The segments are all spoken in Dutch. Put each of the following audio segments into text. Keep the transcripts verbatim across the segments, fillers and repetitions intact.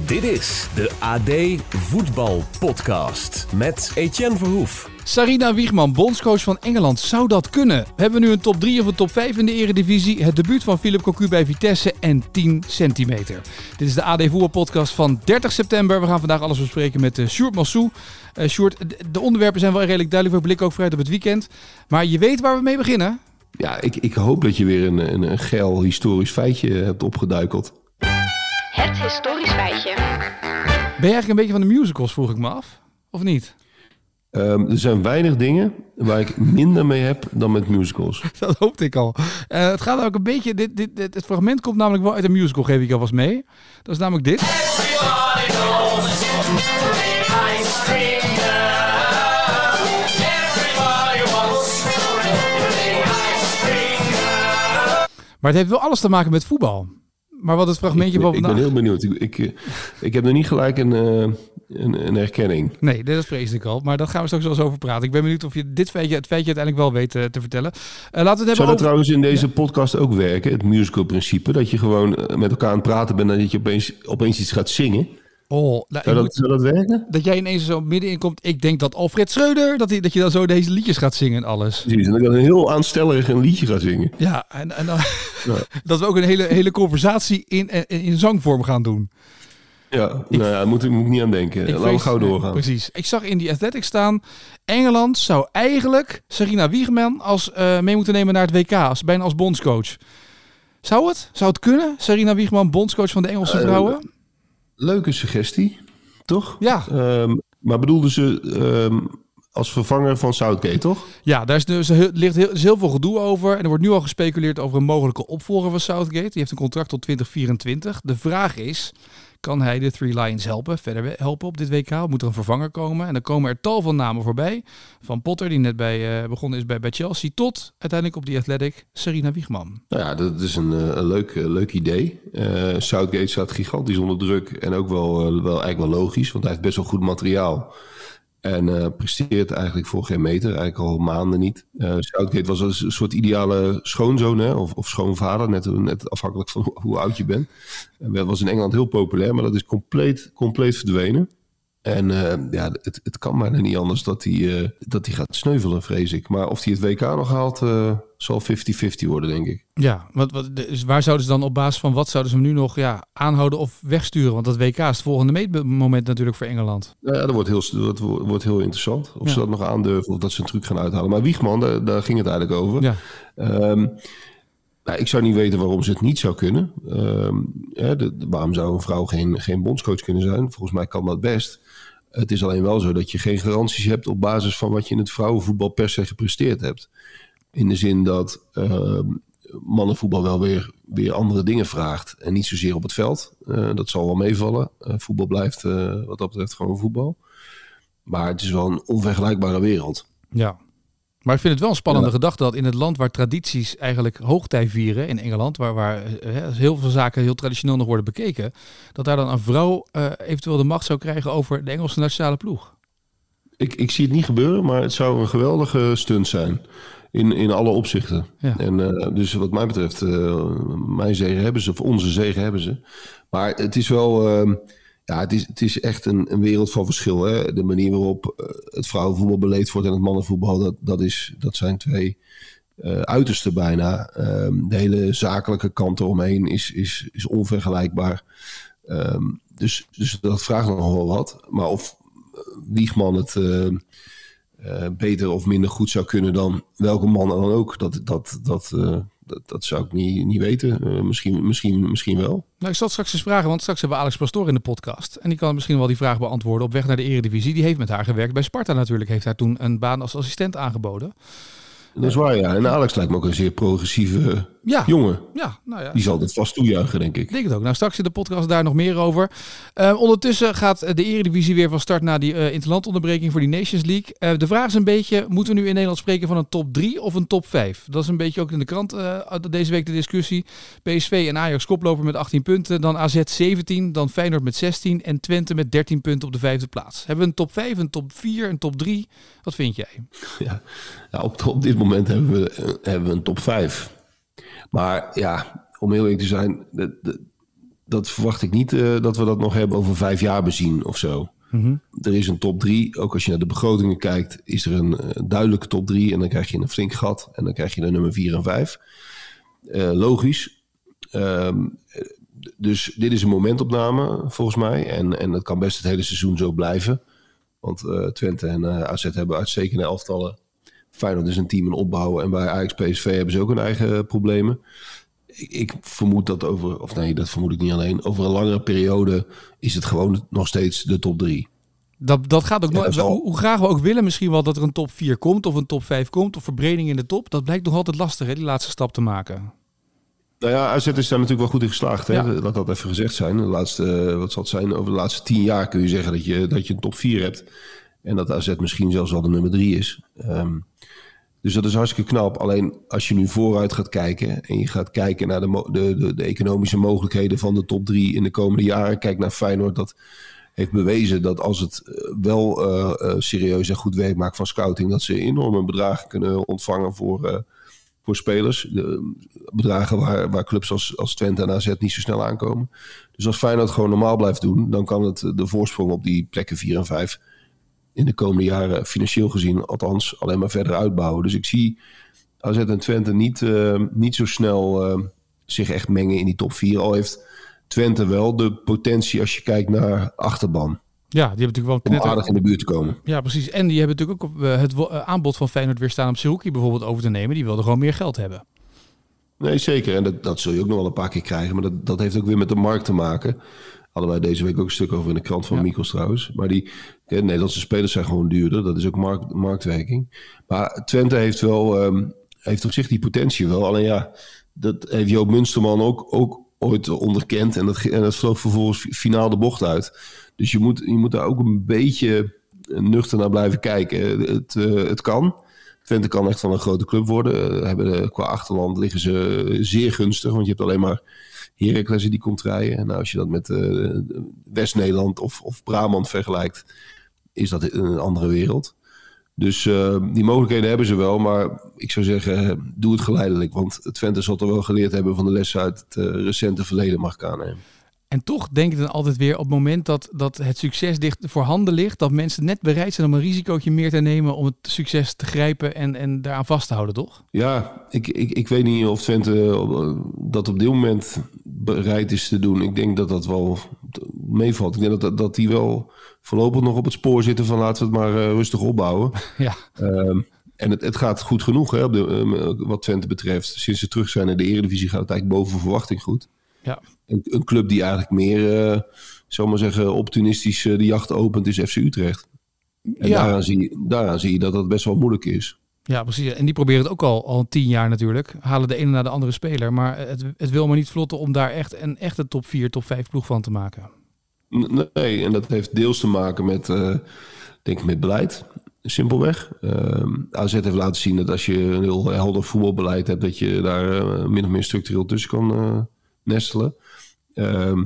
Dit is de A D Voetbal Podcast met Etienne Verhoef. Sarina Wiegman, bondscoach van Engeland. Zou dat kunnen? Hebben we nu een top drie of een top vijf in de Eredivisie? Het debuut van Philippe Cocu bij Vitesse en tien centimeter. Dit is de A D Voetbal Podcast van dertig september. We gaan vandaag alles bespreken met uh, Sjoerd Massou. Uh, Sjoerd, de onderwerpen zijn wel redelijk duidelijk. We blikken ook vooruit op het weekend. Maar je weet waar we mee beginnen. Ja, ik, ik hoop dat je weer een, een, een geil historisch feitje hebt opgeduikeld. Het historisch feitje. Ben je eigenlijk een beetje van de musicals, vroeg ik me af? Of niet? Um, er zijn weinig dingen waar ik minder mee heb dan met musicals. Dat hoopte ik al. Uh, het gaat ook een beetje... Dit, dit, dit, het fragment komt namelijk wel uit een musical, geef ik alvast mee. Dat is namelijk dit. Maar het heeft wel alles te maken met voetbal. Maar wat het fragmentje... Ik, van ik ben heel benieuwd. Ik, ik, ik heb nog niet gelijk een, uh, een, een herkenning. Nee, dat vreesde ik al. Maar daar gaan we straks wel eens over praten. Ik ben benieuwd of je dit feitje, het feitje uiteindelijk wel weet uh, te vertellen. Uh, laten we het hebben Zou dat over... trouwens in deze ja. podcast ook werken? Het musical principe. Dat je gewoon met elkaar aan het praten bent en dat je opeens, opeens iets gaat zingen. Oh, nou, zou, dat, moet, zou dat werken? Dat jij ineens zo middenin komt. Ik denk dat Alfred Schreuder, dat, hij, dat je dan zo deze liedjes gaat zingen en alles. Precies, en dat ik dan een heel aanstellerig een liedje ga zingen. Ja, en, en dan, ja. dat we ook een hele, hele conversatie in, in, in zangvorm gaan doen. Ja, ik, nou ja, daar moet ik, moet ik niet aan denken. Laten vrees, we gauw doorgaan. Nee, precies. Ik zag in die Athletic staan, Engeland zou eigenlijk Sarina Wiegman als, uh, mee moeten nemen naar het W K, als, bijna als bondscoach. Zou het? Zou het kunnen? Sarina Wiegman, bondscoach van de Engelse vrouwen? Uh, Leuke suggestie, toch? Ja. Um, maar bedoelden ze um, als vervanger van Southgate, toch? Ja, daar is dus heel, ligt heel, is heel veel gedoe over. En er wordt nu al gespeculeerd over een mogelijke opvolger van Southgate. Die heeft een contract tot twintig vierentwintig. De vraag is, kan hij de Three Lions helpen, verder helpen op dit W K? Of moet er een vervanger komen? En dan komen er tal van namen voorbij. Van Potter, die net bij, uh, begonnen is bij, bij Chelsea, tot uiteindelijk op die Athletic Sarina Wiegman. Nou ja, dat is een, een leuk, leuk idee. Uh, Southgate staat gigantisch onder druk en ook wel, uh, wel eigenlijk wel logisch, want hij heeft best wel goed materiaal. En uh, presteert eigenlijk voor geen meter, eigenlijk al maanden niet. Uh, Southgate was een soort ideale schoonzoon, hè? Of, of schoonvader, net, net afhankelijk van hoe, hoe oud je bent. Dat was in Engeland heel populair, maar dat is compleet, compleet verdwenen. En uh, ja, het, het kan bijna niet anders dat hij, uh, dat hij gaat sneuvelen, vrees ik. Maar of hij het W K nog haalt, uh, zal vijftig vijftig worden, denk ik. Ja, wat, wat, dus waar zouden ze dan op basis van wat zouden ze hem nu nog ja, aanhouden of wegsturen? Want dat W K is het volgende meetmoment natuurlijk voor Engeland. Ja, dat wordt heel, dat wordt heel interessant. Of ja. ze dat nog aandurven of dat ze een truc gaan uithalen. Maar Wiegman, daar, daar ging het eigenlijk over. Ja. Um, nou, ik zou niet weten waarom ze het niet zou kunnen. Um, ja, de, de, waarom zou een vrouw geen, geen bondscoach kunnen zijn? Volgens mij kan dat best. Het is alleen wel zo dat je geen garanties hebt op basis van wat je in het vrouwenvoetbal per se gepresteerd hebt. In de zin dat uh, mannenvoetbal wel weer, weer andere dingen vraagt. En niet zozeer op het veld. Uh, dat zal wel meevallen. Uh, voetbal blijft uh, wat dat betreft gewoon voetbal. Maar het is wel een onvergelijkbare wereld. Ja. Maar ik vind het wel een spannende ja. gedachte dat in het land waar tradities eigenlijk hoogtij vieren, in Engeland, waar, waar he, heel veel zaken heel traditioneel nog worden bekeken, dat daar dan een vrouw uh, eventueel de macht zou krijgen over de Engelse nationale ploeg. Ik, ik zie het niet gebeuren, maar het zou een geweldige stunt zijn. In, in alle opzichten. Ja. En uh, dus wat mij betreft, uh, mijn zegen hebben ze, of onze zegen hebben ze. Maar het is wel... Uh, Ja, het is, het is echt een, een wereld van verschil. Hè? De manier waarop uh, het vrouwenvoetbal beleefd wordt en het mannenvoetbal, dat, dat, is, dat zijn twee uh, uitersten bijna. Um, de hele zakelijke kant eromheen is, is, is onvergelijkbaar. Um, dus, dus dat vraagt nog wel wat. Maar of Wiegman het uh, uh, beter of minder goed zou kunnen dan welke man dan ook, dat... dat, dat uh, Dat, dat zou ik niet, niet weten. Uh, misschien, misschien, misschien wel. Nou, ik zal het straks eens vragen, want straks hebben we Alex Pastoor in de podcast. En die kan misschien wel die vraag beantwoorden op weg naar de Eredivisie. Die heeft met haar gewerkt bij Sparta natuurlijk. Heeft haar toen een baan als assistent aangeboden. Dat is waar, ja. En Alex lijkt me ook een zeer progressieve ja. jongen. Ja, nou ja. Die zal het vast toejuichen, denk ik. Ik denk het ook. Nou, straks in de podcast daar nog meer over. Uh, ondertussen gaat de Eredivisie weer van start na die uh, interlandonderbreking voor die Nations League. Uh, de vraag is een beetje, moeten we nu in Nederland spreken van een top drie of een top vijf? Dat is een beetje ook in de krant uh, deze week de discussie. P S V en Ajax koploper met achttien punten. Dan A Z zeventien, dan Feyenoord met zestien en Twente met dertien punten op de vijfde plaats. Hebben we een top vijf, een top vier, een top drie? Wat vind jij? Ja, ja op, op dit moment hebben we, hebben we een top vijf. Maar ja, om heel eerlijk te zijn, de, de, dat verwacht ik niet uh, dat we dat nog hebben over vijf jaar bezien of zo. Mm-hmm. Er is een top drie. Ook als je naar de begrotingen kijkt, is er een uh, duidelijke top drie. En dan krijg je een flink gat. En dan krijg je de nummer vier en vijf. Uh, logisch. Um, dus dit is een momentopname volgens mij. En, en dat kan best het hele seizoen zo blijven. Want uh, Twente en uh, A Z hebben uitstekende elftallen. Feyenoord is een team in opbouw. En bij Ajax P S V hebben ze ook hun eigen problemen. Ik, ik vermoed dat over... Of nee, dat vermoed ik niet alleen. Over een langere periode is het gewoon nog steeds de top drie. Dat, dat gaat ook ja, nog... al... Hoe, hoe graag we ook willen misschien wel dat er een top vier komt. Of een top vijf komt. Of verbreding in de top. Dat blijkt nog altijd lastig, hè, die laatste stap te maken. Nou ja, A Z is daar natuurlijk wel goed in geslaagd. Hè? Ja. Laat dat even gezegd zijn. De laatste, wat zal het zijn? Over de laatste tien jaar kun je zeggen dat je, dat je een top vier hebt. En dat A Z misschien zelfs wel de nummer drie is. Um, dus dat is hartstikke knap. Alleen als je nu vooruit gaat kijken en je gaat kijken naar de, mo- de, de, de economische mogelijkheden van de top drie in de komende jaren. Kijk naar Feyenoord, dat heeft bewezen dat als het wel uh, uh, serieus en goed werk maakt van scouting, dat ze enorme bedragen kunnen ontvangen voor, uh, voor spelers. De bedragen waar, waar clubs als, als Twente en A Z niet zo snel aankomen. Dus als Feyenoord gewoon normaal blijft doen, dan kan het de voorsprong op die plekken vier en vijf in de komende jaren financieel gezien, althans, alleen maar verder uitbouwen. Dus ik zie A Z en Twente niet, uh, niet zo snel uh, zich echt mengen in die top vier. Al heeft Twente wel de potentie als je kijkt naar achterban. Ja, die hebben natuurlijk wel knetter... om aardig in de buurt te komen. Ja, precies. En die hebben natuurlijk ook uh, het uh, aanbod van Feyenoord weer staan om Seruki bijvoorbeeld over te nemen. Die wilde gewoon meer geld hebben. Nee, zeker. En dat, dat zul je ook nog wel een paar keer krijgen. Maar dat, dat heeft ook weer met de markt te maken. Hadden wij deze week ook een stuk over in de krant van ja. Mikos trouwens. Maar die de Nederlandse spelers zijn gewoon duurder. Dat is ook markt, marktwerking. Maar Twente heeft wel um, heeft op zich die potentie wel. Alleen ja, dat heeft Joop Munsterman ook, ook ooit onderkend. En dat, en dat vloog vervolgens finaal de bocht uit. Dus je moet, je moet daar ook een beetje nuchter naar blijven kijken. Het, uh, het kan. Twente kan echt van een grote club worden. Uh, hebben, qua achterland liggen ze zeer gunstig. Want je hebt alleen maar Heracles die komt rijden. En nou, als je dat met uh, West-Nederland of, of Brabant vergelijkt, is dat een andere wereld. Dus uh, die mogelijkheden hebben ze wel. Maar ik zou zeggen, doe het geleidelijk. Want Twente zal toch wel geleerd hebben van de lessen uit het uh, recente verleden, mag ik aannemen. En toch denk ik dan altijd weer op het moment dat, dat het succes dicht voorhanden ligt, dat mensen net bereid zijn om een risicootje meer te nemen om het succes te grijpen en, en daaraan vast te houden, toch? Ja, ik, ik, ik weet niet of Twente dat op dit moment bereid is te doen. Ik denk dat dat wel meevalt. Ik denk dat, dat die wel voorlopig nog op het spoor zitten van laten we het maar uh, rustig opbouwen. Ja. Um, en het, het gaat goed genoeg hè, op de, um, wat Twente betreft. Sinds ze terug zijn in de Eredivisie gaat het eigenlijk boven verwachting goed. Ja. Een, een club die eigenlijk meer, uh, zal maar zeggen, opportunistisch uh, de jacht opent is F C Utrecht. En ja. daaraan, zie je, daaraan zie je dat dat best wel moeilijk is. Ja, precies. En die proberen het ook al, al tien jaar natuurlijk. Halen de ene naar de andere speler. Maar het, het wil maar niet vlotten om daar echt een echte top vier, top vijf ploeg van te maken. Nee, en dat heeft deels te maken met, uh, denk ik, met beleid. Simpelweg. Uh, A Z heeft laten zien dat als je een heel helder voetbalbeleid hebt, dat je daar uh, min of meer structureel tussen kan uh, nestelen. Uh,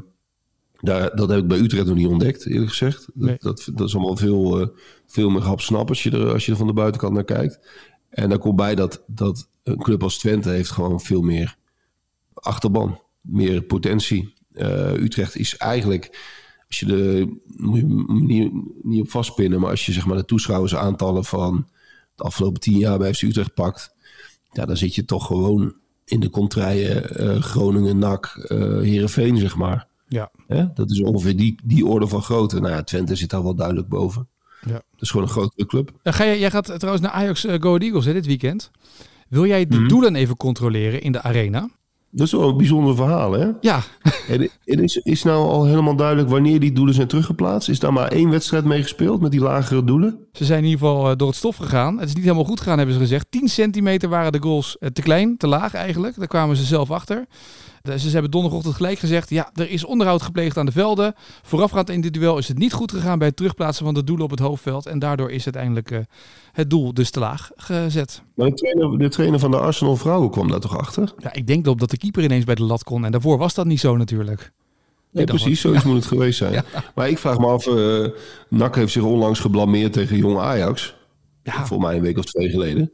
daar, dat heb ik bij Utrecht nog niet ontdekt, eerlijk gezegd. Nee. Dat, dat, dat is allemaal veel, uh, veel meer hapsnap als je, er, als je er van de buitenkant naar kijkt. En daar komt bij dat, dat een club als Twente heeft gewoon veel meer achterban. Meer potentie. Uh, Utrecht is eigenlijk, als je de, moet je niet, niet op vastpinnen, maar als je zeg maar de toeschouwersaantallen van de afgelopen tien jaar bij F C Utrecht pakt, ja, dan zit je toch gewoon in de contraien uh, Groningen, N A C, uh, Heerenveen, zeg maar. Ja. Hè? Dat is ongeveer die, die orde van grootte. Nou ja, Twente zit daar wel duidelijk boven. Ja. Dat is gewoon een grotere club. Uh, ga je, jij gaat trouwens naar Ajax uh, Go Ahead Eagles hè, dit weekend. Wil jij de mm-hmm. doelen even controleren in de arena? Dat is wel een bijzonder verhaal, hè? Ja. En is, is nou al helemaal duidelijk wanneer die doelen zijn teruggeplaatst? Is daar maar één wedstrijd mee gespeeld met die lagere doelen? Ze zijn in ieder geval door het stof gegaan. Het is niet helemaal goed gegaan, hebben ze gezegd. tien centimeter waren de goals te klein, te laag eigenlijk. Daar kwamen ze zelf achter. Ze hebben donderdagochtend gelijk gezegd, ja, er is onderhoud gepleegd aan de velden. Voorafgaand in dit duel is het niet goed gegaan bij het terugplaatsen van de doelen op het hoofdveld. En daardoor is uiteindelijk uh, het doel dus te laag gezet. Maar de trainer, de trainer van de Arsenal vrouwen kwam daar toch achter? Ja, ik denk dat de keeper ineens bij de lat kon. En daarvoor was dat niet zo natuurlijk. Nee, precies, zoiets ja. moet het geweest zijn. Ja. Maar ik vraag me af, uh, N A C heeft zich onlangs geblameerd tegen Jong Ajax. Ja. Volgens mij een week of twee geleden.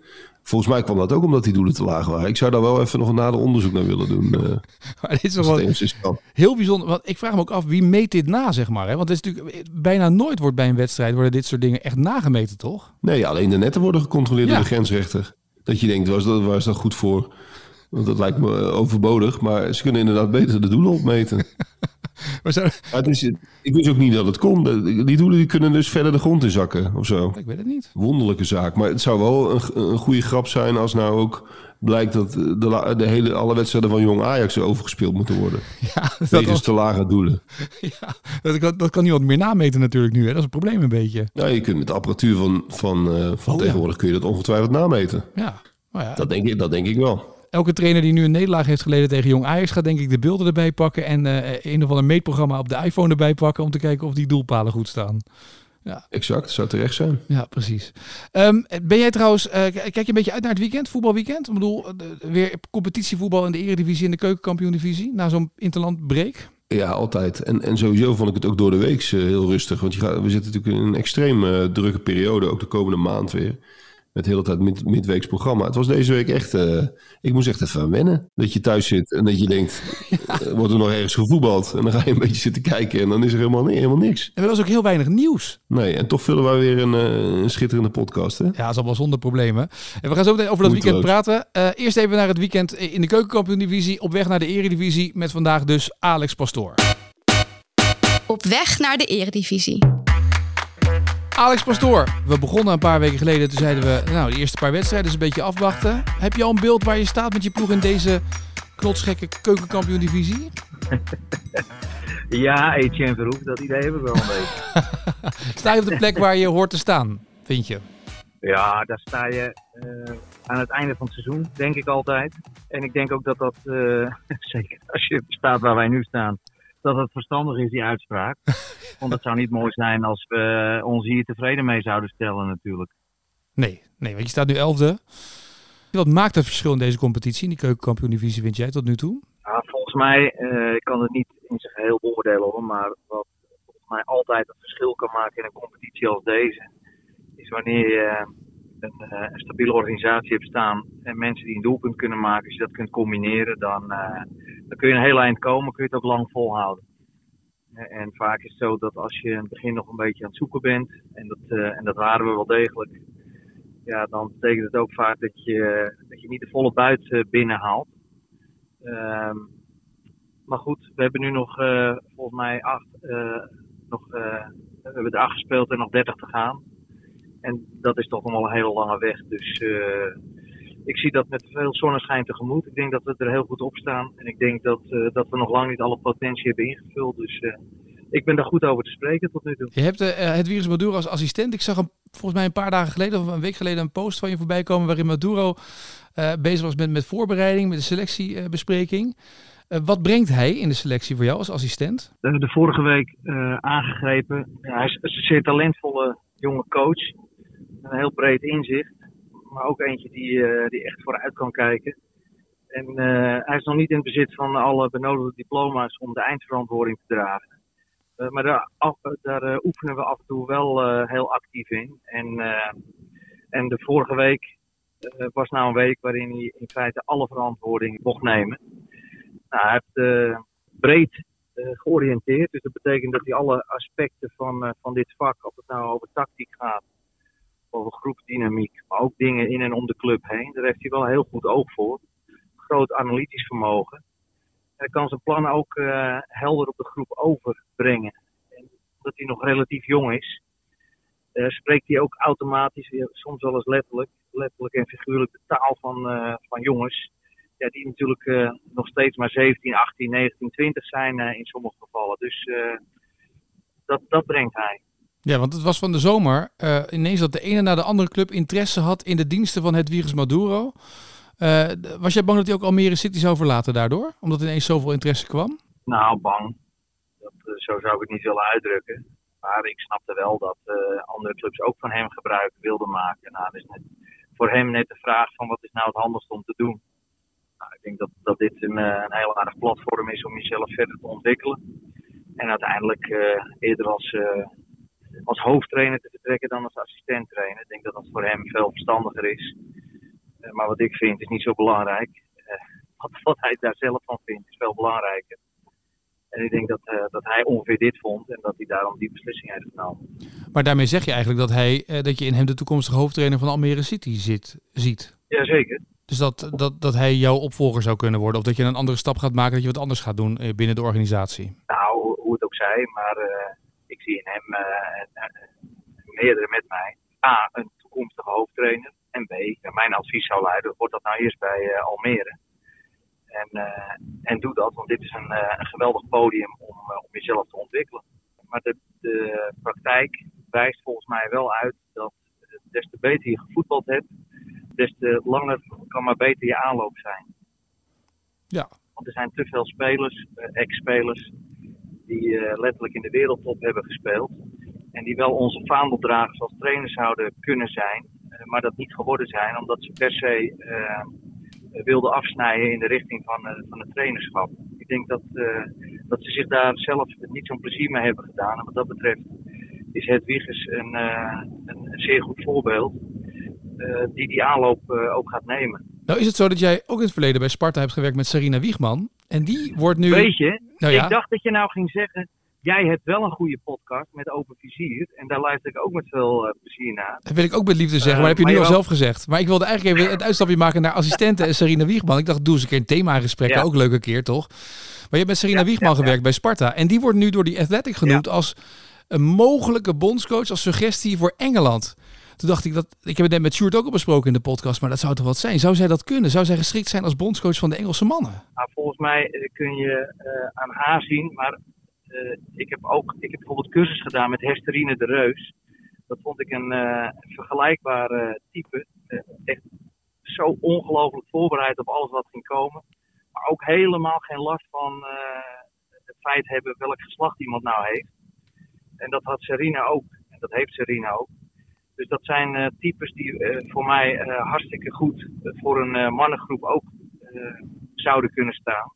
Volgens mij kwam dat ook omdat die doelen te laag waren. Ik zou daar wel even nog een nader onderzoek naar willen doen. Uh, maar dit is toch wel heel bijzonder. Want ik vraag me ook af, wie meet dit na, zeg maar. Hè? Want het is natuurlijk bijna nooit wordt bij een wedstrijd worden dit soort dingen echt nagemeten, toch? Nee, alleen de netten worden gecontroleerd ja. door de grensrechter. Dat je denkt, waar is dat, waar is dat goed voor? Want dat lijkt me overbodig. Maar ze kunnen inderdaad beter de doelen opmeten. maar zo... ja, het is, ik wist ook niet dat het kon. Die doelen die kunnen dus verder de grond in zakken of zo. Ik weet het niet. Wonderlijke zaak. Maar het zou wel een, een goede grap zijn als nou ook blijkt dat de, de hele, alle wedstrijden van Jong Ajax overgespeeld moeten worden. Ja, wegens te lage doelen. Ja, dat kan, dat kan niemand meer nameten natuurlijk nu. Hè? Dat is een probleem een beetje. Ja, je kunt met de apparatuur van, van, uh, van oh, tegenwoordig ja. kun je dat ongetwijfeld nameten. Ja. Oh, ja. Dat, denk ik, dat denk ik wel. Elke trainer die nu een nederlaag heeft geleden tegen Jong Ajax gaat denk ik de beelden erbij pakken en uh, een of ander meetprogramma op de iPhone erbij pakken om te kijken of die doelpalen goed staan. Ja. Exact, zou terecht zijn. Ja, precies. Um, ben jij trouwens, uh, kijk je een beetje uit naar het weekend, voetbalweekend? Ik bedoel, uh, weer competitievoetbal in de Eredivisie en de Keukenkampioen-divisie na zo'n interlandbreak? Ja, altijd. En, en sowieso vond ik het ook door de week uh, heel rustig. Want je gaat, we zitten natuurlijk in een extreem uh, drukke periode, ook de komende maand weer. Met de hele tijd mid, midweeks programma. Het was deze week echt... Uh, ik moest echt even aan wennen. Dat je thuis zit en dat je denkt... Ja. Uh, wordt er nog ergens gevoetbald? En dan ga je een beetje zitten kijken en dan is er helemaal, nee, helemaal niks. En er was ook heel weinig nieuws. Nee, en toch vullen wij weer een, uh, een schitterende podcast. Hè? Ja, dat is allemaal zonder problemen. En we gaan zo meteen over dat Goed weekend rood. praten. Uh, eerst even naar het weekend in de Keukenkampioen-divisie. Op weg naar de Eredivisie met vandaag dus Alex Pastoor. Op weg naar de Eredivisie. Alex Pastoor, we begonnen een paar weken geleden. Toen zeiden we, nou, de eerste paar wedstrijden is een beetje afwachten. Heb je al een beeld waar je staat met je ploeg in deze knotsgekke Keukenkampioen-divisie? Ja, Etienne Verhoef, dat idee heb ik wel een beetje. Sta je op de plek waar je hoort te staan, vind je? Ja, daar sta je uh, aan het einde van het seizoen, denk ik altijd. En ik denk ook dat dat, uh, zeker als je staat waar wij nu staan... dat het verstandig is, die uitspraak. Want het zou niet mooi zijn als we ons hier tevreden mee zouden stellen natuurlijk. Nee, nee, want je staat nu elfde. Wat maakt het verschil in deze competitie, in die Keukenkampioen-divisie, vind jij tot nu toe? Ja, volgens mij, uh, ik kan het niet in zijn geheel beoordelen hoor, maar wat volgens mij altijd het verschil kan maken in een competitie als deze, is wanneer je een, uh, een stabiele organisatie hebt staan en mensen die een doelpunt kunnen maken, als je dat kunt combineren, dan, uh, dan kun je een heel eind komen, kun je het ook lang volhouden. En vaak is het zo dat als je in het begin nog een beetje aan het zoeken bent, en dat, uh, en dat waren we wel degelijk, ja, dan betekent het ook vaak dat je, dat je niet de volle buit uh, binnenhaalt. Uh, maar goed, we hebben nu nog uh, volgens mij acht, uh, nog, uh, we hebben er acht gespeeld en nog dertig te gaan. En dat is toch nog wel een hele lange weg. Dus uh, ik zie dat met veel zonneschijn tegemoet. Ik denk dat we er heel goed op staan. En ik denk dat, uh, dat we nog lang niet alle potentie hebben ingevuld. Dus uh, ik ben daar goed over te spreken tot nu toe. Je hebt uh, Hedwiges Maduro als assistent. Ik zag hem volgens mij een paar dagen geleden of een week geleden een post van je voorbij komen waarin Maduro uh, bezig was met, met voorbereiding, met de selectiebespreking. Uh, wat brengt hij in de selectie voor jou als assistent? We hebben de vorige week uh, aangegrepen. Ja, hij is een zeer talentvolle jonge coach. Een heel breed inzicht. Maar ook eentje die, uh, die echt vooruit kan kijken. En uh, hij is nog niet in het bezit van alle benodigde diploma's om de eindverantwoording te dragen. Uh, maar daar, af, daar uh, oefenen we af en toe wel uh, heel actief in. En, uh, en de vorige week uh, was nou een week waarin hij in feite alle verantwoording mocht nemen. Nou, hij heeft uh, breed uh, georiënteerd. Dus dat betekent dat hij alle aspecten van, uh, van dit vak, of het nou over tactiek gaat, over groepsdynamiek, maar ook dingen in en om de club heen, daar heeft hij wel heel goed oog voor. Groot analytisch vermogen. Hij kan zijn plan ook uh, helder op de groep overbrengen. En omdat hij nog relatief jong is, uh, spreekt hij ook automatisch, soms wel eens letterlijk, letterlijk en figuurlijk de taal van, uh, van jongens. Ja, die natuurlijk uh, nog steeds maar zeventien, achttien, negentien, twintig zijn uh, in sommige gevallen. Dus uh, dat, dat brengt hij. Ja, want het was van de zomer uh, ineens dat de ene na de andere club interesse had in de diensten van Hedwiges Maduro. Uh, was jij bang dat hij ook Almere City zou verlaten daardoor? Omdat ineens zoveel interesse kwam? Nou, bang. Dat, uh, zo zou ik het niet willen uitdrukken. Maar ik snapte wel dat uh, andere clubs ook van hem gebruik wilden maken. Nou, dat is net, voor hem net de vraag van wat is nou het handigst om te doen. Nou, ik denk dat, dat dit een, een heel aardig platform is om jezelf verder te ontwikkelen. En uiteindelijk uh, eerder als, uh, als hoofdtrainer te vertrekken dan als assistent trainer. Ik denk dat dat voor hem veel verstandiger is. Uh, maar wat ik vind is niet zo belangrijk. Uh, wat, wat hij daar zelf van vindt is veel belangrijker. En ik denk dat, uh, dat hij ongeveer dit vond en dat hij daarom die beslissing heeft genomen. Maar daarmee zeg je eigenlijk dat, hij, uh, dat je in hem de toekomstige hoofdtrainer van Almere City zit, ziet. Jazeker. Dus dat, dat, dat hij jouw opvolger zou kunnen worden? Of dat je een andere stap gaat maken, dat je wat anders gaat doen uh, binnen de organisatie? Nou, hoe het ook zij, maar uh, ik zie in hem uh, uh, meerdere met mij. A, een toekomstige hoofdtrainer. En B, ja, mijn advies zou luiden, wordt dat nou eerst bij uh, Almere. En, uh, en doe dat, want dit is een, uh, een geweldig podium om, uh, om jezelf te ontwikkelen. Maar de, de praktijk wijst volgens mij wel uit dat des te beter je gevoetbald hebt, des te langer kan maar beter je aanloop zijn. Ja. Want er zijn te veel spelers, uh, ex-spelers, die uh, letterlijk in de wereldtop hebben gespeeld. En die wel onze vaandeldragers als trainers zouden kunnen zijn, uh, maar dat niet geworden zijn, omdat ze per se uh, wilden afsnijden in de richting van, uh, van het trainerschap. Ik denk dat, uh, dat ze zich daar zelf niet zo'n plezier mee hebben gedaan. En wat dat betreft is Hedwiges een, uh, een zeer goed voorbeeld uh, die die aanloop uh, ook gaat nemen. Nou is het zo dat jij ook in het verleden bij Sparta hebt gewerkt met Sarina Wiegman. En die wordt nu... Weet je, nou ja. Ik dacht dat je nou ging zeggen, jij hebt wel een goede podcast met Open Vizier. En daar luister ik ook met veel uh, plezier naar. Dat wil ik ook met liefde zeggen, uh, maar heb je maar nu je al wel... zelf gezegd. Maar ik wilde eigenlijk even het uitstapje maken naar assistenten en Sarina Wiegman. Ik dacht, doe eens een keer een thema-gesprek, ja. Ook een leuke keer, toch? Maar je hebt met Sarina ja, Wiegman ja, gewerkt ja. bij Sparta. En die wordt nu door die Athletic genoemd ja. als een mogelijke bondscoach, als suggestie voor Engeland. Toen dacht ik, dat ik heb het net met Sjoerd ook al besproken in de podcast, maar dat zou toch wat zijn? Zou zij dat kunnen? Zou zij geschikt zijn als bondscoach van de Engelse mannen? Nou, volgens mij kun je uh, aan haar zien, maar uh, ik heb ook ik heb bijvoorbeeld cursus gedaan met Hesterine de Reus. Dat vond ik een uh, vergelijkbare type. Uh, echt zo ongelooflijk voorbereid op alles wat ging komen. Maar ook helemaal geen last van uh, het feit hebben welk geslacht iemand nou heeft. En dat had Sarina ook. En dat heeft Sarina ook. Dus dat zijn uh, types die uh, voor mij uh, hartstikke goed uh, voor een uh, mannengroep ook uh, zouden kunnen staan.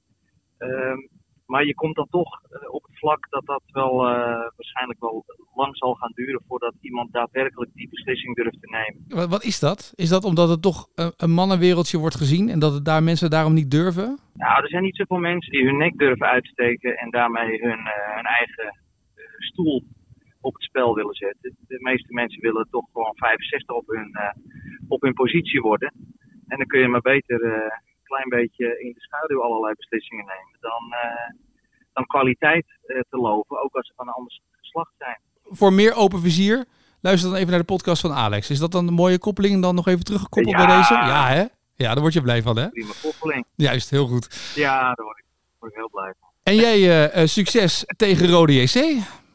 Uh, maar je komt dan toch uh, op het vlak dat dat wel uh, waarschijnlijk wel lang zal gaan duren voordat iemand daadwerkelijk die beslissing durft te nemen. Wat, wat is dat? Is dat omdat het toch een, een mannenwereldje wordt gezien en dat het daar mensen daarom niet durven? Nou, er zijn niet zoveel mensen die hun nek durven uitsteken en daarmee hun, uh, hun eigen uh, stoel op het spel willen zetten. De meeste mensen willen toch gewoon vijfenzestig op hun, uh, op hun positie worden. En dan kun je maar beter uh, een klein beetje in de schaduw allerlei beslissingen nemen dan, uh, dan kwaliteit uh, te loven, ook als ze van een ander geslacht zijn. Voor meer open vizier, luister dan even naar de podcast van Alex. Is dat dan een mooie koppeling en dan nog even teruggekoppeld ja, bij deze? Ja, hè? Ja, daar word je blij van, hè? Prima koppeling. Juist, heel goed. Ja, daar word ik, word ik heel blij van. En jij, uh, uh, succes tegen Rode J C.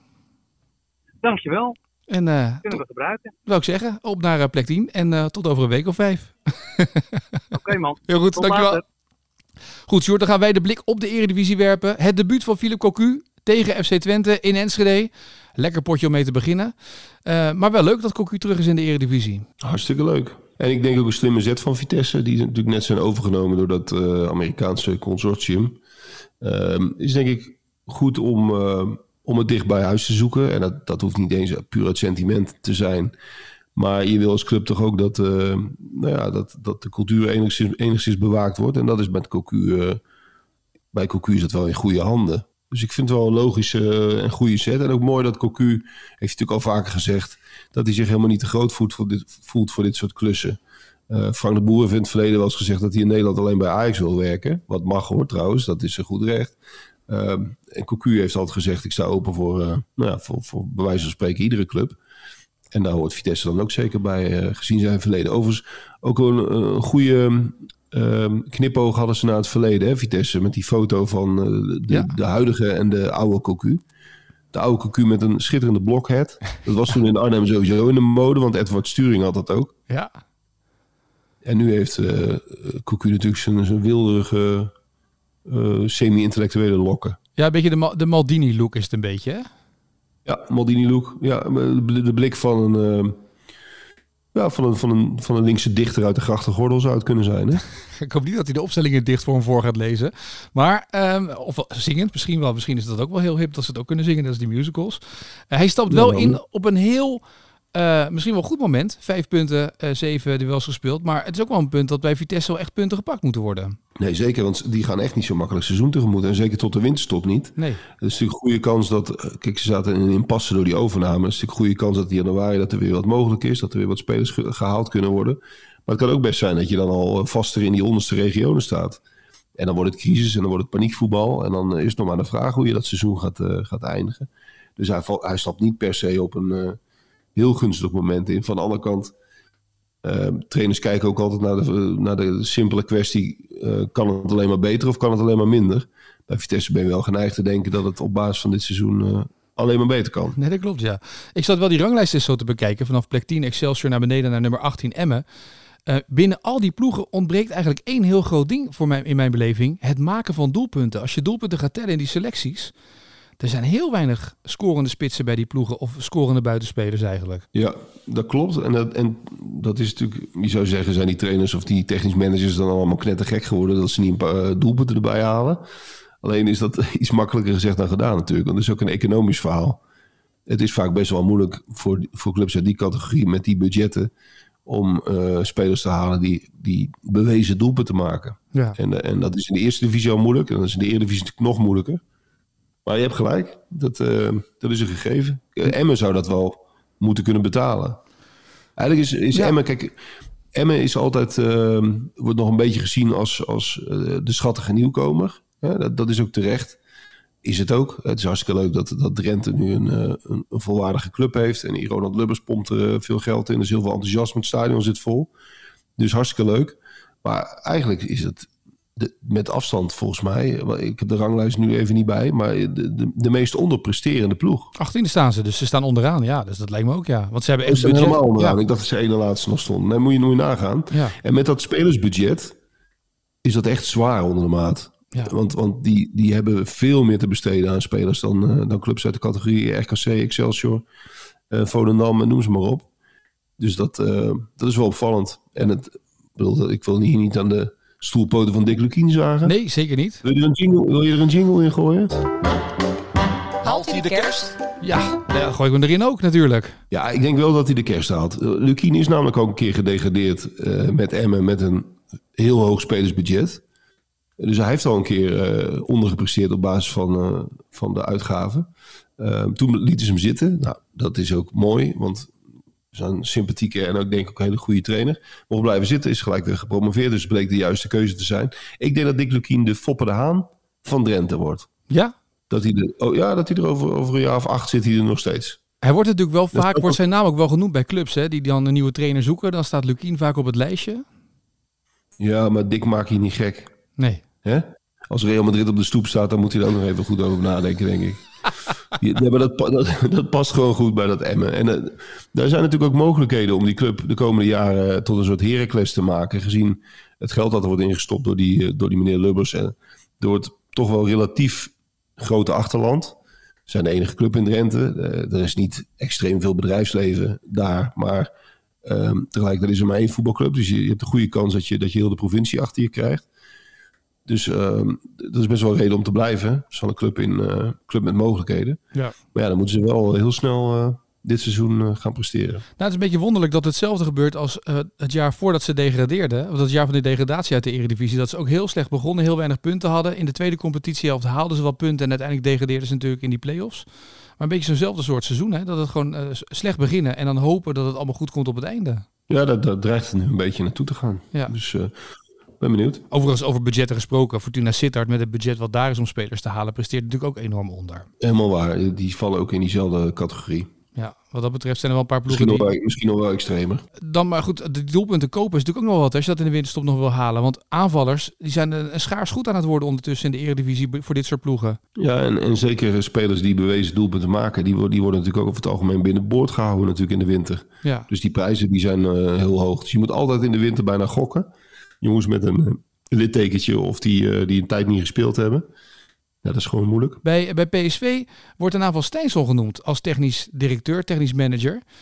Dankjewel. En, uh, kunnen we gebruiken. Wou ik zeggen, op naar uh, plek tien en uh, tot over een week of vijf. Oké okay, man. Heel goed, tot dankjewel. Later. Goed, Sjoerd, dan gaan wij de blik op de Eredivisie werpen. Het debuut van Philippe Cocu tegen F C Twente in Enschede. Lekker potje om mee te beginnen. Uh, maar wel leuk dat Cocu terug is in de Eredivisie. Hartstikke leuk. En ik denk ook een slimme zet van Vitesse, die natuurlijk net zijn overgenomen door dat uh, Amerikaanse consortium. Uh, is denk ik goed om... Uh, om het dicht bij huis te zoeken. En dat, dat hoeft niet eens puur uit sentiment te zijn. Maar je wil als club toch ook dat, uh, nou ja, dat, dat de cultuur enigszins, enigszins bewaakt wordt. En dat is met Cocu... Uh, bij Cocu is dat wel in goede handen. Dus ik vind het wel een logische uh, en goede set. En ook mooi dat Cocu, heeft hij natuurlijk al vaker gezegd, dat hij zich helemaal niet te groot voelt voor dit, voelt voor dit soort klussen. Uh, Frank de Boer heeft in het verleden wel eens gezegd dat hij in Nederland alleen bij Ajax wil werken. Wat mag hoor trouwens, dat is een goed recht. Uh, en Cocu heeft altijd gezegd, ik sta open voor, uh, nou ja, voor, voor bij wijze van spreken iedere club. En daar hoort Vitesse dan ook zeker bij, uh, gezien zijn verleden. Overigens ook een, een goede uh, knipoog hadden ze naar het verleden, hè, Vitesse. Met die foto van uh, de, ja. de huidige en de oude Cocu. De oude Cocu met een schitterende blockhead. Dat was toen in Arnhem sowieso in de mode, want Edward Sturing had dat ook. Ja. En nu heeft uh, Cocu natuurlijk zijn, zijn wilderige... Uh, semi-intellectuele lokken. Ja, een beetje de, de Maldini-look is het een beetje, hè? Ja, Maldini-look. Ja, de, de blik van een, uh, ja, van, een, van, een, van een linkse dichter uit de grachtengordel zou het kunnen zijn, hè? Ik hoop niet dat hij de opstellingen dicht voor hem voor gaat lezen. Maar, um, of zingend, misschien wel. Misschien is dat ook wel heel hip dat ze het ook kunnen zingen. Dat is die musicals. Uh, hij stapt wel in op een heel Uh, misschien wel een goed moment. Vijf punten, uh, zeven duels gespeeld. Maar het is ook wel een punt dat bij Vitesse wel echt punten gepakt moeten worden. Nee, zeker. Want die gaan echt niet zo makkelijk seizoen tegemoet. En zeker tot de winterstop niet. Nee. Het is natuurlijk een goede kans dat... Kijk, ze zaten in een impasse door die overname. Het is natuurlijk een goede kans dat in januari dat er weer wat mogelijk is. Dat er weer wat spelers ge- gehaald kunnen worden. Maar het kan ook best zijn dat je dan al vaster in die onderste regionen staat. En dan wordt het crisis en dan wordt het paniekvoetbal. En dan is het nog maar de vraag hoe je dat seizoen gaat, uh, gaat eindigen. Dus hij, val, hij stapt niet per se op een uh, heel gunstig moment in. Van de andere kant, uh, trainers kijken ook altijd naar de, naar de simpele kwestie. Uh, kan het alleen maar beter of kan het alleen maar minder? Bij Vitesse ben je wel geneigd te denken dat het op basis van dit seizoen uh, alleen maar beter kan. Nee, dat klopt, ja. Ik zat wel die ranglijst eens zo te bekijken. Vanaf plek tien Excelsior naar beneden naar nummer achttien Emmen. Uh, binnen al die ploegen ontbreekt eigenlijk één heel groot ding voor mij, in mijn beleving. Het maken van doelpunten. Als je doelpunten gaat tellen in die selecties... Er zijn heel weinig scorende spitsen bij die ploegen of scorende buitenspelers eigenlijk. Ja, dat klopt. En dat, en dat is natuurlijk, je zou zeggen, zijn die trainers of die technisch managers dan allemaal knettergek geworden dat ze niet een paar doelpunten erbij halen. Alleen is dat iets makkelijker gezegd dan gedaan natuurlijk. Want dat is ook een economisch verhaal. Het is vaak best wel moeilijk voor, voor clubs uit die categorie met die budgetten om uh, spelers te halen die, die bewezen doelpunten maken. Ja. En, en dat is in de eerste divisie al moeilijk. En dat is in de Eredivisie natuurlijk nog moeilijker. Maar je hebt gelijk, dat, uh, dat is een gegeven. Uh, Emmen zou dat wel moeten kunnen betalen. Eigenlijk is, is ja. Emmen, kijk, Emmen is altijd, uh, wordt nog een beetje gezien als, als uh, de schattige nieuwkomer. Ja, dat, dat is ook terecht. Is het ook. Het is hartstikke leuk dat, dat Drenthe nu een, uh, een, een volwaardige club heeft. En die Ronald Lubbers pompt er uh, veel geld in. Er is heel veel enthousiasme, het stadion zit vol. Dus hartstikke leuk. Maar eigenlijk is het... De, met afstand volgens mij, ik heb de ranglijst nu even niet bij, maar de, de, de meest onderpresterende ploeg. achttiende staan ze, dus ze staan onderaan. Ja, dus dat lijkt me ook, ja. Want ze hebben echt budget. Helemaal onderaan. Ja. Ik dacht dat ze ene laatste nog stonden. Nee, moet je nooit nagaan. Ja. En met dat spelersbudget is dat echt zwaar onder de maat. Ja. Want, want die, die hebben veel meer te besteden aan spelers dan, uh, dan clubs uit de categorie R K C, Excelsior, uh, Volendam en noem ze maar op. Dus dat, uh, dat is wel opvallend. En het, bedoel, ik wil hier niet aan de stoelpoten van Dick Lukien zagen. Nee, zeker niet. Wil je er een jingle, wil je er een jingle in gooien? Haalt hij de kerst? Ja, dan gooi ik hem erin ook natuurlijk. Ja, ik denk wel dat hij de kerst haalt. Lukien is namelijk ook een keer gedegradeerd uh, met Emmen met een heel hoog spelersbudget. Dus hij heeft al een keer uh, ondergepresteerd op basis van, uh, van de uitgaven. Uh, toen lieten ze hem zitten. Nou, dat is ook mooi, want een sympathieke en ook denk ik ook een hele goede trainer. Mocht blijven zitten, is gelijk weer gepromoveerd. Dus het bleek de juiste keuze te zijn. Ik denk dat Dick Lukien de Foppe de Haan van Drenthe wordt. Ja? Dat hij, de, oh ja, dat hij er over, over een jaar of acht zit hij er nog steeds. Hij wordt natuurlijk wel vaak, wordt zijn naam ook wel genoemd bij clubs, hè, die dan een nieuwe trainer zoeken. Dan staat Lukien vaak op het lijstje. Ja, maar Dick maakt je niet gek. Nee. Hè? Als Real Madrid op de stoep staat, dan moet hij er ook nog even goed over nadenken, denk ik. Ja, maar dat, dat, dat past gewoon goed bij dat Emmen. En uh, daar zijn natuurlijk ook mogelijkheden om die club de komende jaren tot een soort Heracles te maken. Gezien het geld dat er wordt ingestopt door die, uh, door die meneer Lubbers. En door het toch wel relatief grote achterland. We zijn de enige club in Drenthe. Uh, er is niet extreem veel bedrijfsleven daar. Maar uh, tegelijkertijd is er maar één voetbalclub. Dus je, je hebt een goede kans dat je, dat je heel de provincie achter je krijgt. Dus uh, dat is best wel een reden om te blijven. Het is wel een club, in, uh, club met mogelijkheden. Ja. Maar ja, dan moeten ze wel heel snel uh, dit seizoen uh, gaan presteren. Nou, het is een beetje wonderlijk dat hetzelfde gebeurt als uh, het jaar voordat ze degradeerden. Of dat jaar van de degradatie uit de Eredivisie. Dat ze ook heel slecht begonnen, heel weinig punten hadden. In de tweede competitiehelft haalden ze wel punten en uiteindelijk degradeerden ze natuurlijk in die play-offs. Maar een beetje zo'nzelfde soort seizoen, hè? Dat het gewoon uh, slecht beginnen en dan hopen dat het allemaal goed komt op het einde. Ja, dat, dat dreigt er nu een beetje naartoe te gaan. Ja. Dus... Uh, ben benieuwd. Overigens over budgetten gesproken. Fortuna Sittard met het budget wat daar is om spelers te halen, presteert natuurlijk ook enorm onder. Helemaal waar. Die vallen ook in diezelfde categorie. Ja, wat dat betreft zijn er wel een paar ploegen misschien die... Nog wel, misschien nog wel extremer. Dan maar goed, de doelpunten kopen is natuurlijk ook nog wel wat als je dat in de winterstop nog wil halen. Want aanvallers die zijn een schaars goed aan het worden ondertussen in de Eredivisie voor dit soort ploegen. Ja, en, en zeker spelers die bewezen doelpunten maken, die, die worden natuurlijk ook over het algemeen binnenboord gehouden natuurlijk in de winter. Ja. Dus die prijzen die zijn uh, heel hoog. Dus je moet altijd in de winter bijna gokken. Jongens met een... Uh, littekentje of die, uh, die een tijd niet gespeeld hebben. Ja, dat is gewoon moeilijk. Bij, bij P S V wordt de naam van Steinsel genoemd als technisch directeur, technisch manager.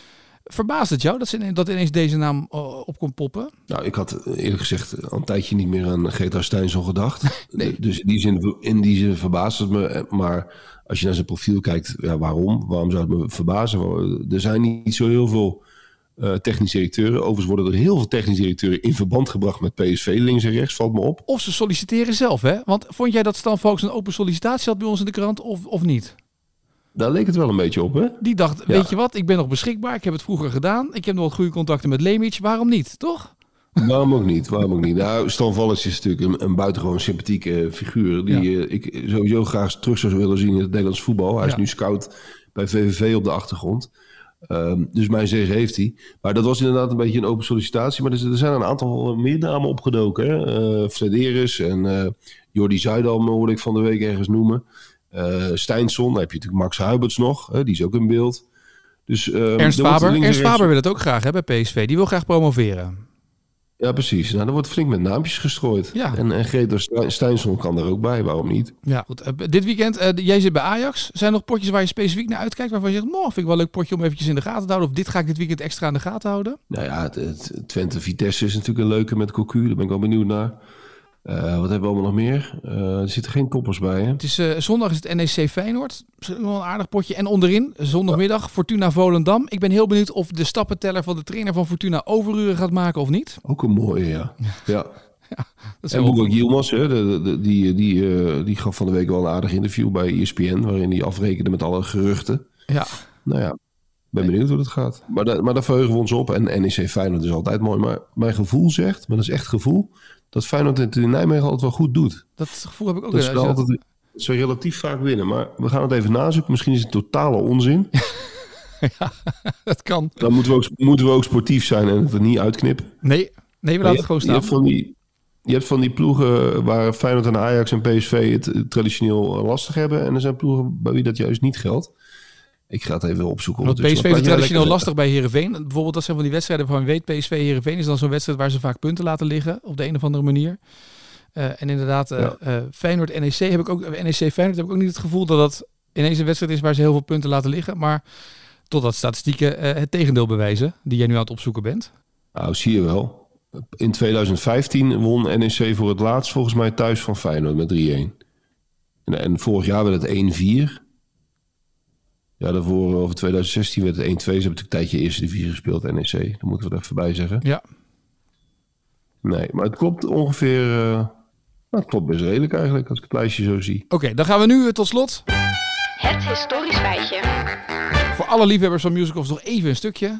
Verbaast het jou dat, ze, dat ineens deze naam uh, op kon poppen? Nou, ik had eerlijk gezegd al een tijdje niet meer aan Greta Steinsson gedacht. Nee. Dus in die zin, in die zin verbaast het me. Maar als je naar zijn profiel kijkt, ja, waarom? Waarom zou het me verbazen? Er zijn niet zo heel veel uh, technische directeuren. Overigens worden er heel veel technische directeuren in verband gebracht met P S V, links en rechts, valt me op. Of ze solliciteren zelf, hè? Want vond jij dat Stan Volks een open sollicitatie had bij ons in de krant of, of niet? Daar leek het wel een beetje op, hè? Die dacht, Ja. weet je wat, ik ben nog beschikbaar. Ik heb het vroeger gedaan. Ik heb nog wat goede contacten met Leemic. Waarom niet, toch? Waarom ook niet? Waarom ook niet? Nou, Stan Volks is natuurlijk een, een buitengewoon sympathieke figuur. Die Ja. uh, ik sowieso graag terug zou willen zien in het Nederlands voetbal. Hij Ja. is nu scout bij V V V op de achtergrond. Um, dus mijn zegen heeft hij. Maar dat was inderdaad een beetje een open sollicitatie. Maar er, er zijn een aantal meer namen opgedoken. Hè? Uh, Flederis en uh, Jordi Zuidam hoorde ik van de week ergens noemen. Uh, Steinsson, dan heb je natuurlijk Max Huiberts nog. Hè? Die is ook in beeld. Dus, um, Ernst er wordt Faber, links en Ernst rechts- Faber wil het ook graag hè, bij P S V. Die wil graag promoveren. Ja, precies. Nou, er wordt flink met naampjes gestrooid. Ja. En, en Greta Ste- Steinsson kan er ook bij. Waarom niet? Ja, goed. Uh, dit weekend, uh, jij zit bij Ajax. Zijn er nog potjes waar je specifiek naar uitkijkt? Waarvan je zegt, oh, vind ik wel een leuk potje om eventjes in de gaten te houden. Of dit ga ik dit weekend extra in de gaten houden? Nou ja, het, het Twente-Vitesse is natuurlijk een leuke met Cocu. Daar ben ik wel benieuwd naar. Uh, wat hebben we allemaal nog meer? Uh, er zitten geen toppers bij, hè? Het is, uh, zondag is het N E C Feyenoord. Misschien wel een aardig potje. En onderin, zondagmiddag, Fortuna Volendam. Ik ben heel benieuwd of de stappenteller van de trainer van Fortuna overuren gaat maken of niet. Ook een mooie, ja. ja. Dat En wel- Boerak Yilmaz, hè, de, de, de, die, die, uh, die gaf van de week wel een aardig interview bij E S P N... waarin hij afrekende met alle geruchten. Ja. Nou ja, ben benieuwd hoe dat gaat. Maar, da, maar daar verheugen we ons op. En N E C Feyenoord is altijd mooi. Maar mijn gevoel zegt, maar dat is echt gevoel... dat Feyenoord het in Nijmegen altijd wel goed doet. Dat gevoel heb ik ook. Dat weer. ze Als je dat- altijd dat ze relatief vaak winnen. Maar we gaan het even nazoeken. Misschien is het totale onzin. Dat kan. Dan moeten we, ook, moeten we ook sportief zijn en het er niet uitknippen. Nee, nee we laten het gewoon Je hebt staan. van die, je hebt van die ploegen waar Feyenoord en Ajax en P S V het eh, traditioneel lastig hebben. En er zijn ploegen bij wie dat juist niet geldt. Ik ga het even opzoeken. Want P S V ondertussen. is Maar traditioneel ja, lastig bij Heerenveen. Bijvoorbeeld dat zijn van die wedstrijden waarvan je weet... P S V Heerenveen is dan zo'n wedstrijd waar ze vaak punten laten liggen. Op de een of andere manier. Uh, en inderdaad, uh, Ja. uh, Feyenoord N E C heb ik ook... N E C Feyenoord heb ik ook niet het gevoel dat dat ineens een wedstrijd is waar ze heel veel punten laten liggen. Maar totdat statistieken uh, het tegendeel bewijzen. Die jij nu aan het opzoeken bent. Nou, zie je wel. In twintig vijftien won N E C voor het laatst volgens mij thuis van Feyenoord met drie-een. En, en vorig jaar werd het één-vier. Ja, daarvoor over twintig zestien werd het één-twee. Ze hebben natuurlijk een tijdje eerste divisie gespeeld, N E C. Daar moeten we er even bij zeggen. Ja. Nee, maar het klopt ongeveer... Uh, nou, het klopt best redelijk eigenlijk, als ik het lijstje zo zie. Oké, okay, dan gaan we nu uh, tot slot. Het historisch feitje. Voor alle liefhebbers van musicals nog even een stukje.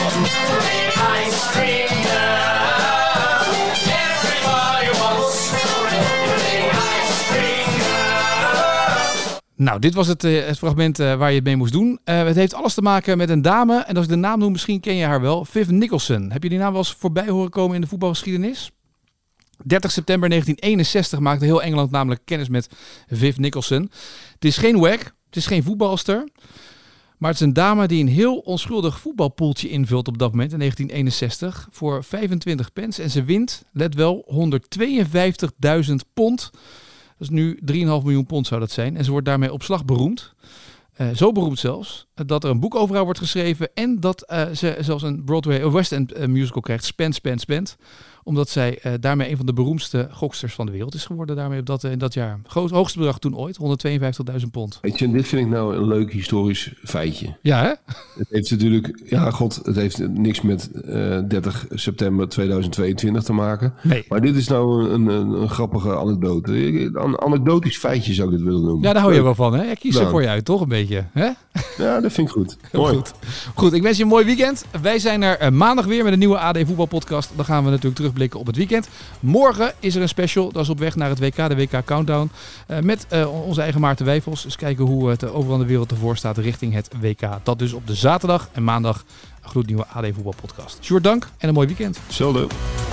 Nou, dit was het, uh, het fragment uh, waar je het mee moest doen. Uh, het heeft alles te maken met een dame. En als ik de naam noem, misschien ken je haar wel. Viv Nicholson. Heb je die naam wel eens voorbij horen komen in de voetbalgeschiedenis? dertig september negentien eenenzestig maakte heel Engeland namelijk kennis met Viv Nicholson. Het is geen wag, het is geen voetbalster. Maar het is een dame die een heel onschuldig voetbalpoeltje invult op dat moment in negentien eenenzestig. Voor vijfentwintig pence. En ze wint, let wel, honderdtweeënvijftigduizend pond. Dat is nu drie komma vijf miljoen pond zou dat zijn. En ze wordt daarmee op slag beroemd. Uh, zo beroemd zelfs, dat er een boek over haar wordt geschreven. En dat uh, ze zelfs een Broadway of West End uh, musical krijgt. Spend, spend, spend. Omdat zij uh, daarmee een van de beroemdste goksters van de wereld is geworden. Daarmee op dat, uh, in dat jaar. Groot, hoogste bedrag toen ooit, honderdtweeënvijftigduizend pond. Weet je, dit vind ik nou een leuk historisch feitje. Ja, hè? Het heeft natuurlijk, ja god, het heeft niks met uh, dertig september tweeduizend tweeëntwintig te maken. Nee. Maar dit is nou een, een, een grappige anekdote. Een anekdotisch feitje zou ik dit willen noemen. Ja, daar hou je Leuk. wel van, hè? Ik kies er Nou. voor je uit, toch een beetje, hè? Ja, dat vind ik goed. Heel Mooi. goed. Goed, ik wens je een mooi weekend. Wij zijn er uh, maandag weer met een nieuwe A D voetbalpodcast. Dan gaan we natuurlijk terugblikken op het weekend. Morgen is er een special. Dat is op weg naar het W K, de W K Countdown. Uh, met uh, onze eigen Maarten Wijfels. Dus kijken hoe het uh, overal in de wereld ervoor staat richting het W K. Dat dus op de zaterdag en maandag een gloednieuwe A D voetbalpodcast. Sjoerd, dank en een mooi weekend. Hetzelfde.